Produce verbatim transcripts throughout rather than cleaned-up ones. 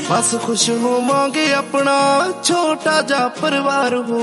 बस खुश होवांगे अपना छोटा जा परिवार हो,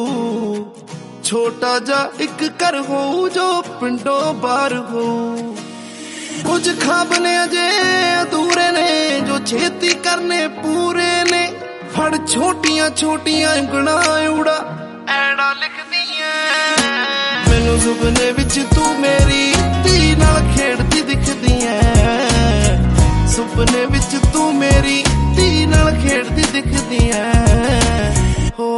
छोटा जा एक घर हो जो पिंडों बाहर हो। कुछ ख्वाब ने अजे अधूरे ने जो छेती करने पूरे ने। फड़ छोटियां छोटियां गणा उड़ा ऐड़ा लिखदी है। मैनू सुपने विच तू मेरी धी नाल खेड़दी दिखदी है। सुपने विच तू मेरी धी नाल खेड़दी दिखदी है। हो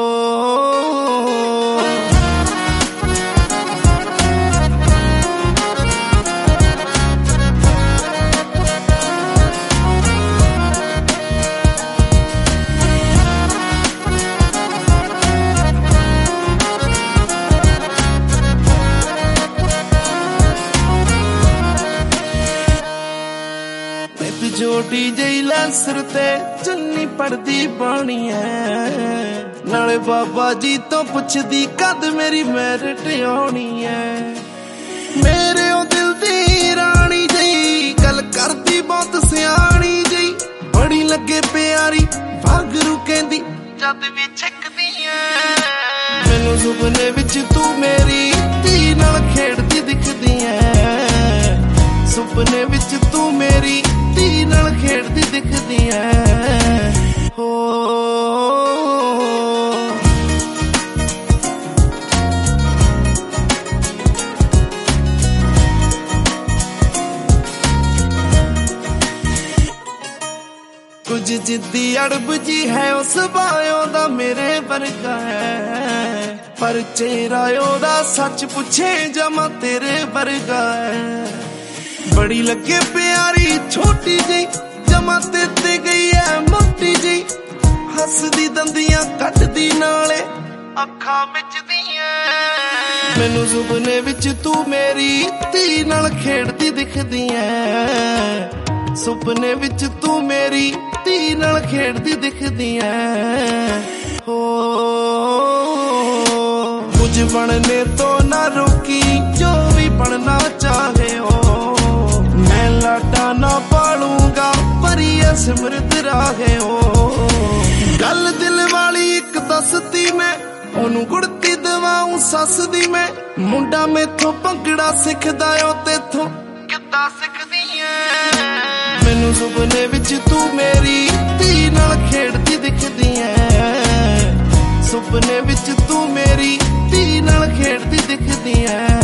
छोटी जही लैसर ते चुन्नी पड़दी पानी है। नाले बाबा जी तो पुछदी कद मेरी मैरिट आनी है। मेरे ओ दिल दी रानी जही गल करदी बहुत सियानी जही। बड़ी लगे प्यारी भागरू कहंदी जद भी छिकदी है। मैनू सुपने विच तू मेरी धी नाल खेड़दी दिखदी है। सुपने विच तू मेरी धी नाल खेड़दी दिखदी है। हो कुछ जिद्दी अड़ब जी है उस बायो दा मेरे वर्गा है। पर चेहरा ओदा सच पुछे जमा तेरे वर्गा है। बड़ी लगे प्यारी छोटी जी जमा ते गई है मोटी जी। हसदी दंदियां कटदी नाले अखा मिचदी है। मैनू सुपने विच तू मेरी धी नाल खेड़दी दिखदी है। सुपने विच तू मेरी धी नाल खेड़दी दिखदी है। हो कुछ बनने तो ना रोकी जो भी बनना चाहे हो। मैं लाटा ना पालूंगा पर ये सिमरत राहे हो। गल दिल वाली एक दसती मैं ओनू गुड़ती दवाऊं सस दी मैं। मुंडा मेथों भंगड़ा सिखदा ओ तेथों किद्दां सिखदी है। मैनू सुपने विच तू मेरी धी नाल खेड़दी दिखदी है। सुपने विच तू मेरी धी नाल खेड़दी दिखदी है।